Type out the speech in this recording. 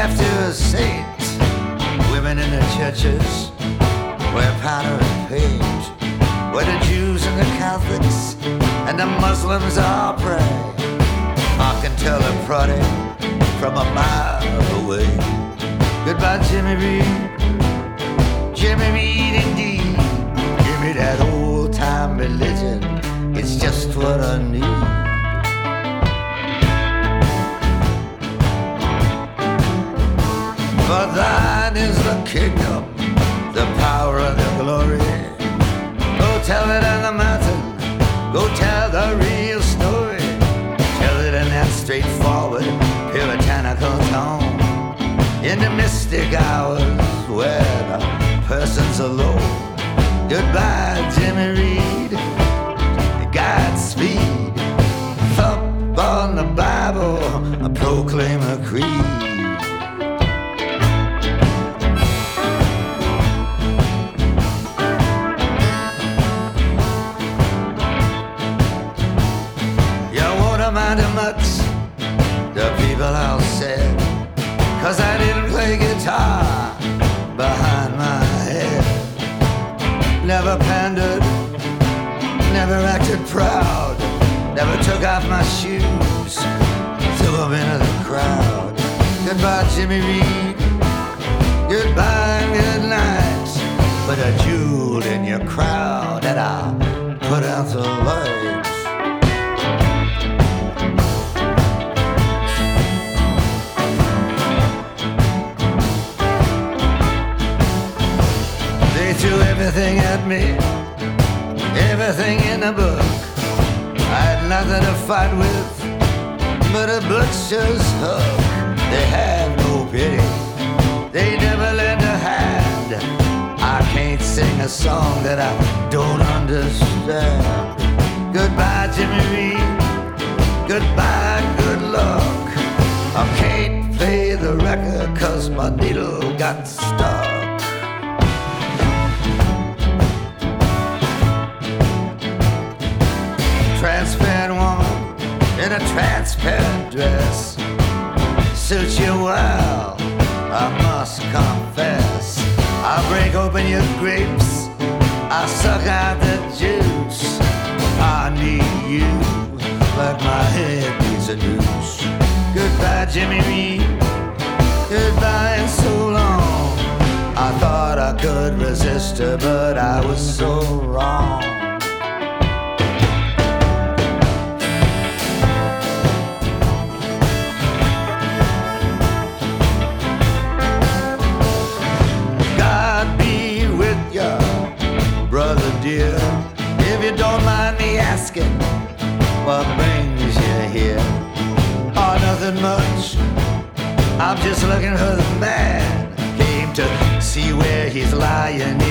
after saints. Women in the churches wear powder and paint, where the Jews and the Catholics and the Muslims all pray. I can tell a prodding from a mile away. Goodbye, Jimmy Reed, Jimmy Reed indeed. Give me that old-time religion, it's just what I need. For thine is the kingdom, the power and the glory. Go tell it on the mountain, go tell the real story. Tell it in that straightforward, puritanical tone. In the mystic hours where the person's alone. Goodbye, Jimmy Reed, Godspeed. Thump on the Bible, proclaim a creed. Mind much the people all said, 'cause I didn't play guitar behind my head. Never pandered, never acted proud, never took off my shoes, threw them into the crowd. Goodbye, Jimmy Reed, goodbye and good night. Put a jewel in your crowd and I'll put out the lights. Threw everything at me, everything in the book. I had nothing to fight with but a butcher's hook. They had no pity, they never lend a hand. I can't sing a song that I don't understand. Goodbye, Jimmy Reed, goodbye, good luck. I can't play the record 'cause my needle got stuck. Transparent woman in a transparent dress suits you well, I must confess. I break open your grapes, I suck out the juice. I need you like my head needs a noose. Goodbye, Jimmy Reed, goodbye and so long. I thought I could resist her, but I was so wrong. Brother dear, if you don't mind me asking, what brings you here? Oh, nothing much, I'm just looking for the man. Came to see where he's lying